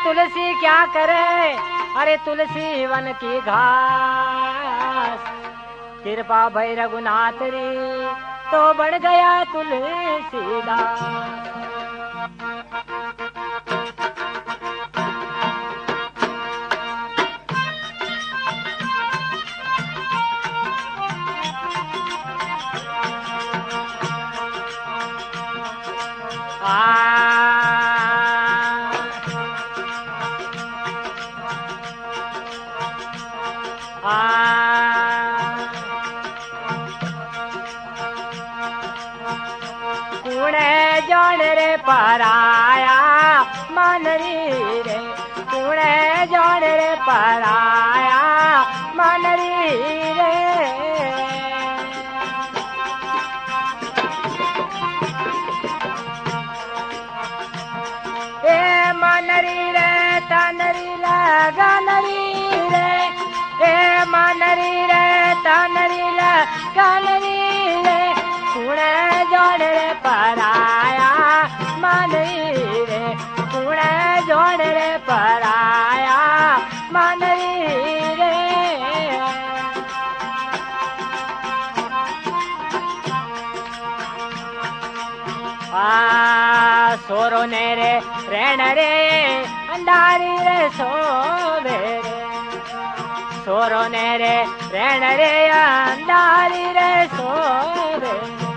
तुलसी क्या करे, अरे तुलसी वन की घास। कृपा भई रघुनाथ री तो बन गया तुलसीदास। कुणे जान रे पराया मनरी रे, कुणे जान रे पराया मनरी रे। ए मनरी रे तनरी लगनरी रे, ए मनरी रे तनरी लगनरी रे। कुणे जोड़ रे पराया मनरी रे, कुणे जोड़ रे पराया मनरी रे। सोरो ने रे रेण रे अंधारी रे सोवे रे, सोरो ने रे रेण रे अंधारी रे सोवे।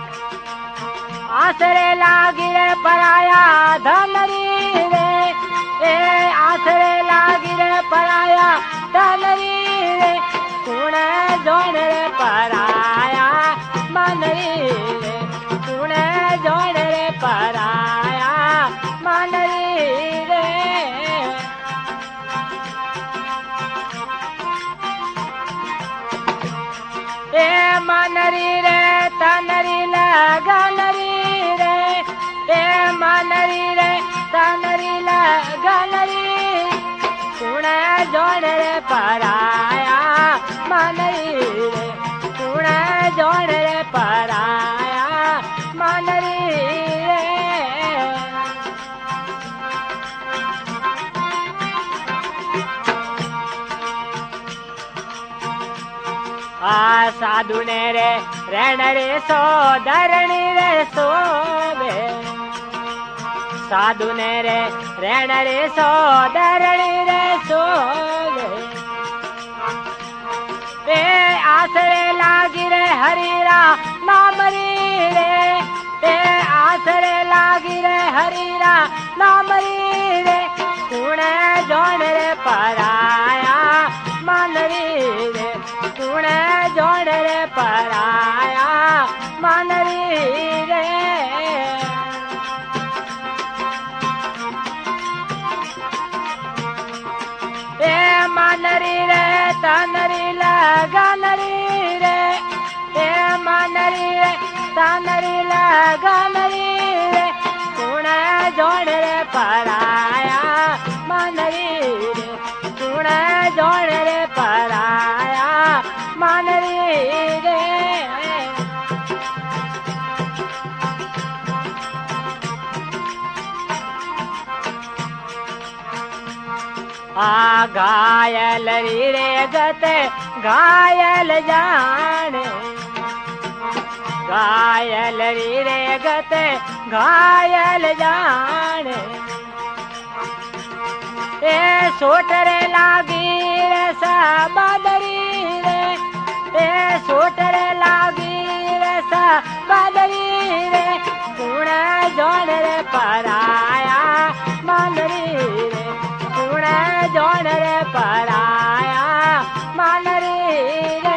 आसरे लागी रे पराया धनरी रे, ए आसरे लागी रे पराया धनरी रे। कुणे जोड़ रे पराया मनरी रे, कुणे जोड़ रे पराया मनरी रे। ए मनरी रे तनरी लगनरी रे, ए मनरी रे तनरी लगनरी। कुणे जोड़ रे पराया मनरी रे, कुणे जोड़ रे पराया मनरी रे। साधु ने रे रेण रे सोधरणी रे सोवे, साधु ने रे रेण रे सोधरणी रे सोवे। ए आसरे लागी रे हरीरा नामरी रे, ए आसरे लागी रे हरीरा नामरी रे। कुणे जोड़ रे पराया मनरी रे, कुणे जोड़ रे पराया मनरी रे। ए मनरी रे तनरी लगनरी रे, ए मनरी रे तनरी लगनरी रे। कुणे जोड़ रे पराया मनरी रे, कुणे जोड़ रे पराया मनरी रे। घायल रे गते घायल जाने, घायल रे गते घायल जाने। ए सोटरे लागी रे सबदरी रे, ए सोटरे लागी रे सबदरी रे। कुणे जोड़ रे पराया मनरी रे, कुणे जोड़ रे पराया मनरी रे।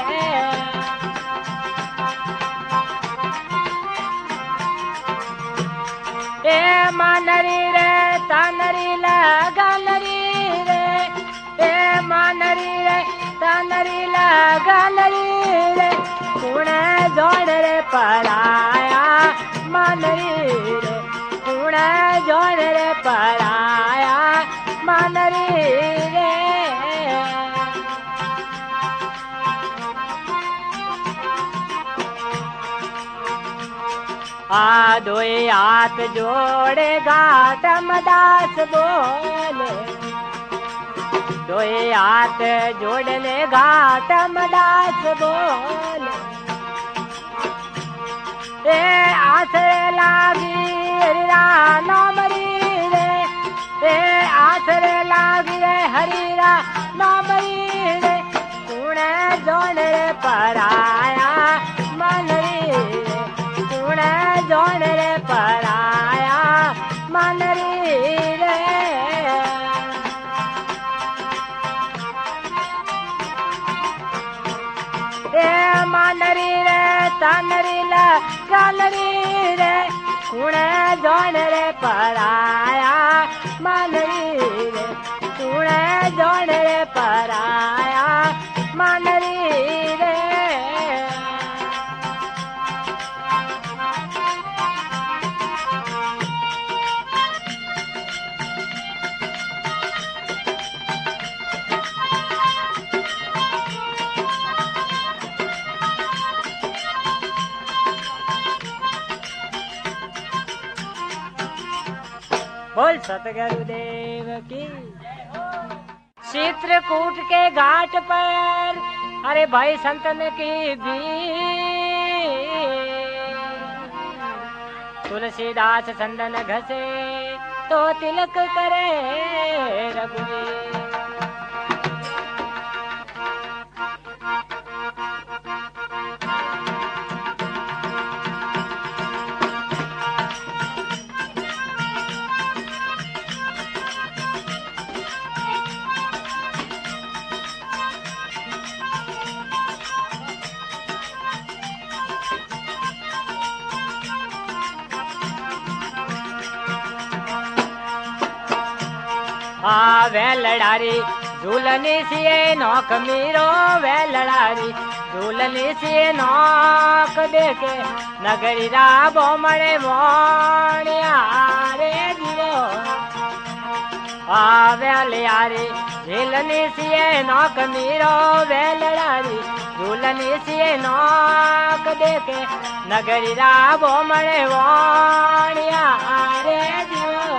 ए मनरी रे तनरी लगनरी रे, ए मनरी रे तनरी लगनरी रे। कुणे जोड़ रे पराया मनरी रे, कुणे जोड़ रे पराया मनरी रे। दोए हाथ जोड़े घाटम दास बोले, दोए हाथ जोड़ने घाटम दास बोले, आसरे लागी हरिरा नामरी रे, आसरे लागी रे हरिरा नामरी रे, कुणे जोड़े पराया मनरी रे, कुणे जोड़े पराया मनरी रे, मनरी रे तनरी ला जानरी रे, कुणे जोड़े पराया मनरी रे, कुणे जोड़े पराया मनरी रे, बोल सतगुरुदेव की। चित्रकूट के घाट पर अरे भाई संतन की भी तुलसीदास चंदन घसे तो तिलक करे रघुवीर, वे लड़ारी झूलनी सिए नौक मीरो, वे लड़ारी झूलनी सिए नौक देखे, नगरी रा बोमणे मोणिया रे जीरो, वे लियारी झूलनी सिए नौक मीरो, वे लड़ारी झूलनी सिए नौक देखे, नगरी रा बोमणे मोणिया रे जीरो,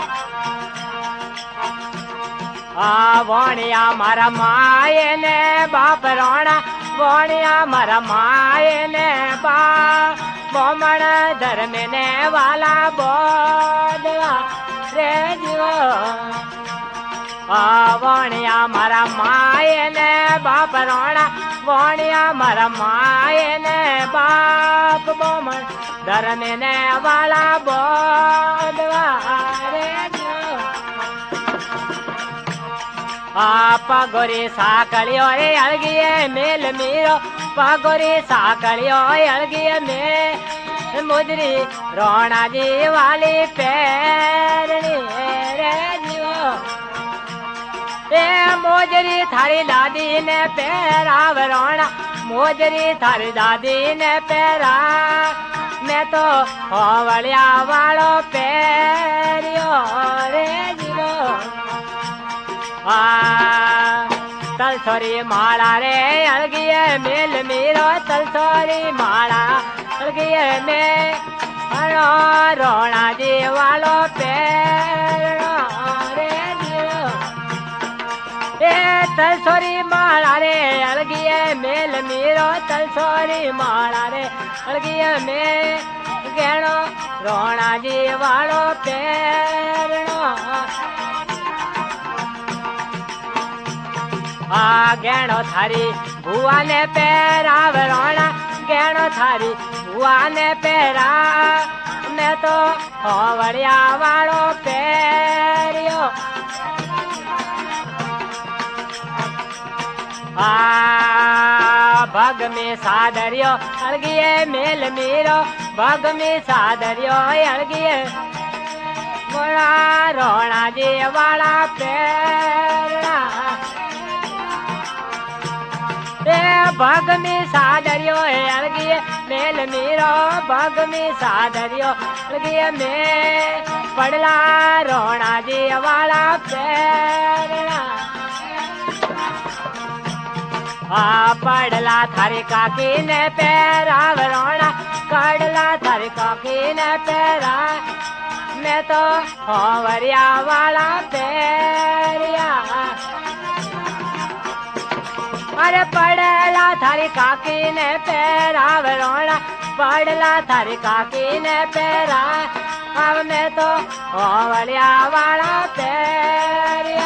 वोणिया मारा माए ने बाप रोणा, वोणिया मारा माए ने बाप बोमण धर्म ने वाला बोधवा रे जीवो, वोणिया मारा माए ने बाप रोणा, वोणिया मारा माए ने बाप बोमण धर्म ने वाला बोधवा रे जीवो, पगोरी साकलियो रे अलगिए मेल मीरो, पगोरी साकलियो अलगिए में मुजरी रोणा जी वाली पैरनी रे जीवो, मोजरी थारी दादी ने पैराव रोणा, मोजरी थारी दादी ने पैरा, मैं तो होवलिया वालो पैरियो रे जीवो, तलसोरी माला रे अलगिए मेल मीरो, तलसोरी माला अलगिए में रोणा जी वालो पैरो रे जीवो, तलसोरी माला रे अलगिए मेल मीरो, तलसोरी माला रे अलगिए में गहणो रोणा जी वालो पैरो, गहणो थारी बुआ ने पैराव रोणा, गहणो थारी बुआ ने पैरा, मैं तो होवड़िया वालो पैरियो, भग में सादरियो अलगिए मेल मीरो, भग में सादरियो अलगिए बोला रोणा जी वाला पैरा, भग में सादरियो अलगिए मेल मीरो, भग में सादरियो अलगिए में पड़ला रोणा जी वाला पैरा, पड़ला थारी काकी ने पैरा वरोना कड़ला थारी काकी ने पैरा मैं तो होवरिया वाला पैरिया अरे पड़ला थारी काकी ने पैरा वरोना पड़ला थारी काकी ने पैरा अब मैं तो होवरिया वाला पैरिया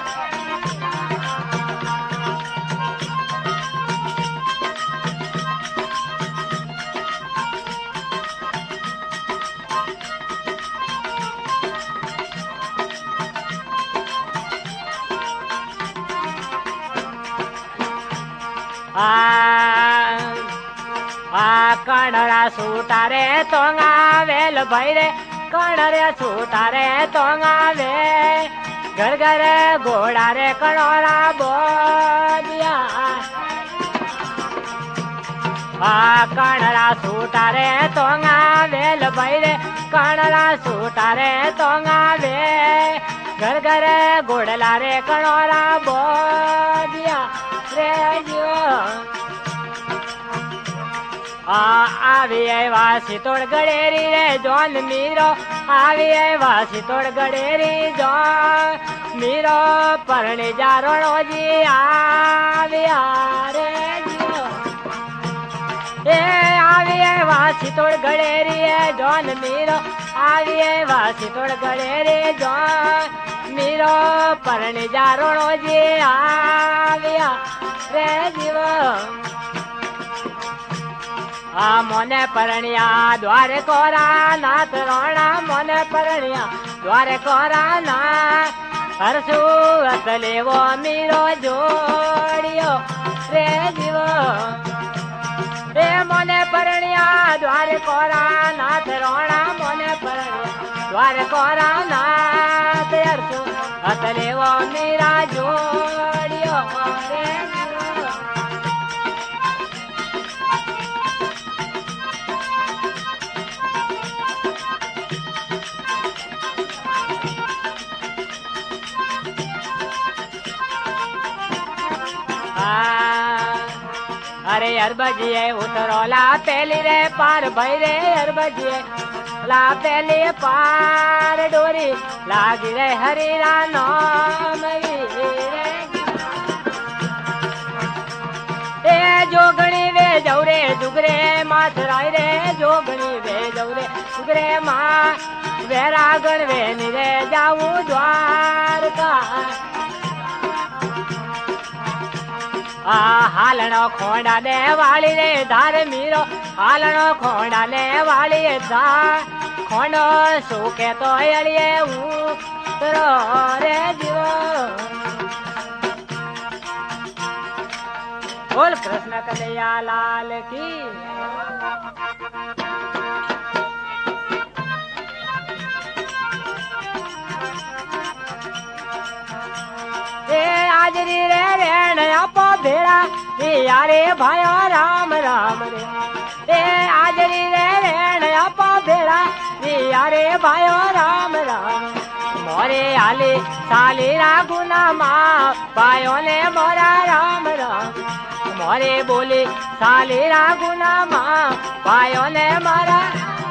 कणरा सूटारे तोंगा वेल भैरे कणरे सूटारे तोंगा वे घर घर घोड़ा रे कणोरा बोलिया कणरा सूटारे तोंगा वेल भैरे कणरा सूटारे तोंगा वे घर घर घोड़ला रे कणोरा बोलिया रे जीव आवी वासी तोड़ गड़ेरी रे जोन मीरो आवी वासी तोड़ गड़ेरी जो मीरो परणे जा रोणो जी आवी रे जियो ए आवी वासी तोड़ गड़ेरी है जोन मीरो आवी वासी तोड़ गड़ेरी जो मीरो परणे जा रोणो जी आवी रे जीवो मोने परणिया द्वारे कोरा नाथ रोणा मोने परणिया द्वारे कोरा ना हरसू असले वो मीरो जोड़ियो रे जीवो रे मोने परणिया द्वारे कोरा नाथ रोणा मोने परणिया द्वारे कोरा नाथ हरसू असले वो मीरा जोड़ियो रे अरे अरबजिए उतरोला पेली रे पार भई रे अरबजिए ला पेली पार डोरी लागी रे हरीरा नाम रे जोगणी वे जौरे जुगरे माथराई रे जोगणी वे जौरे जुगरे माँ वैरागण वे निरे जाऊ द्वारका हालनो खोंडा ने वाली रे धार मीरो हालनो खोंडा ने वाली धार खोंडो सूखे तो अड़िए उतरो रे जीवो बोल कृष्ण कन्हैया लाल की हाजरी रे रेण आपो भेड़ा यारे भायो राम राम रे हाजरी रे रेण आपो भेड़ा यारे भायो राम राम मोरे आले साली रागुना माँ पायो ने मोरा राम राम मोरे बोले साली रागुना माँ पायो ने मोरा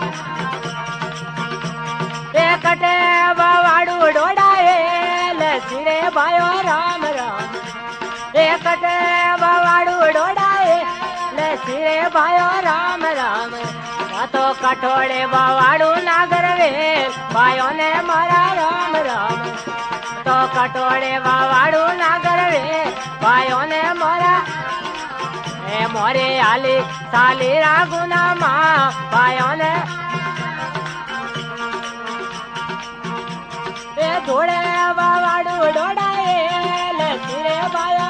कटे बावाड़ू डोड़ाए लसीरे भायो राम राम कटे बावाड़ू डोड़ाए लसीरे भायो राम राम तो कठोड़े बावाड़ू नागर वे भायो ने मारा राम राम तो कठोड़े बावाड़ू नागर वे भायो ने मारा मोरे आली साली रागुना माँ भायो ने थोड़े बावाड़ू डोड़ाए लसीरे भायो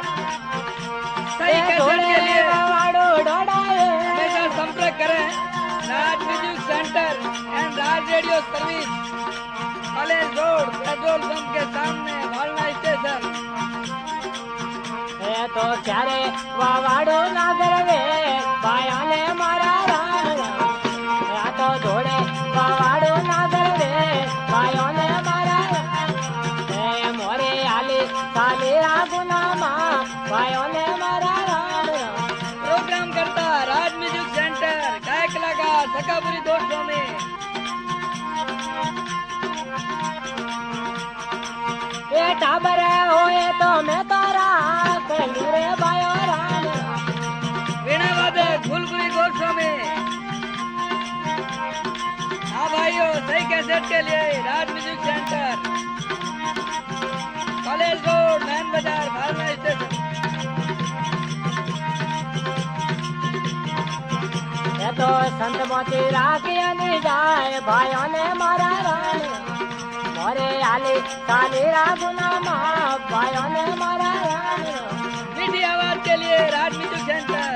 थोड़े बावाड़ू डोड़ाए संपर्क करें Raj music centre and Raj radio service college road petrol pump के सामने भालना स्टेशन तो क्यारे बावाड़ू नागर वे भाया ने मारा राम राम तो थोड़े बावाड़ू नागर वे भायो ने मारा मोरे आली साली रागुना माँ भायो ने मारा टाबर होए तो मैं तो राख लू रे भायो राम राम। वीणा वादक फुलपुरी गोस्वामी। हाँ भाइयों, सही कैसेट के लिए Raj music centre, college road, Nain Bazaar, Bhalna station. ये तो संत मोती राखिया नहीं जाए भाइयों ने मारा राम मोरे आली काली रागुना माँ भाइयों ने मारा राम। मीठी आवाज के लिए राज म्यूजिक सेंटर।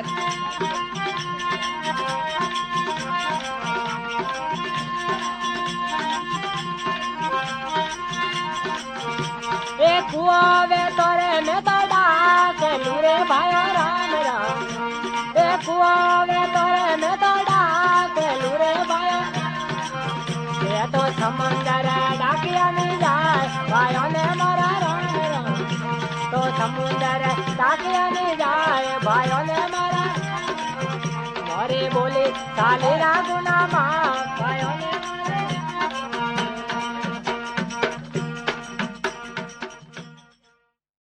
एक कुआवे तोरे में तो डाक लूरे भायो राम राम। एक कुआवे तोरे में तो डाक लूरे भायो। ये तो समुंदर डाकिया नहीं जाए भाइयों ने मारा राम राम। तो समुंदर डाकिया नहीं जाए भाइयों ने मारा मोरे बोले काली रागुना माँ